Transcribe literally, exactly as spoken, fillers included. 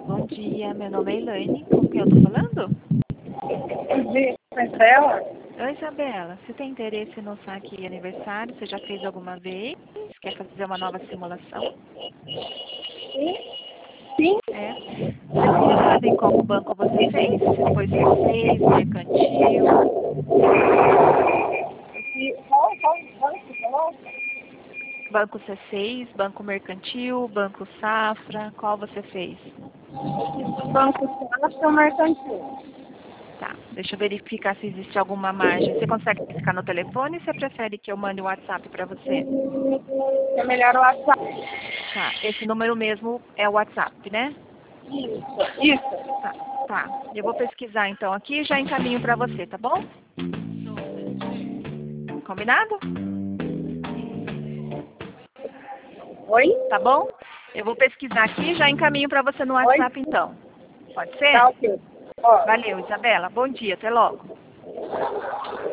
Bom dia, meu nome é Elaine. Com quem eu tô falando? Bom dia, Isabela. Oi, Isabela. Você tem interesse no saque aniversário? Você já fez alguma vez? Quer fazer uma nova simulação? Sim? Sim? É. Você se recorda em qual banco você fez? Se foi C seis, Mercantil? E qual, qual banco você falou? Banco C seis, Banco Mercantil, Banco Safra? Qual você fez? Banco Safra Mercantil. Tá, deixa eu verificar se existe alguma margem. Você consegue ficar no telefone ou você prefere que eu mande o WhatsApp para você? É melhor o WhatsApp. Tá, esse número mesmo é o WhatsApp, né? Isso, isso. Tá, tá. Eu vou pesquisar então aqui e já encaminho para você, tá bom? Combinado? Oi? Tá bom? Eu vou pesquisar aqui e já encaminho para você no Oi? WhatsApp então. Pode ser? Tá ok. Ó. Valeu, Isabela. Bom dia, até logo.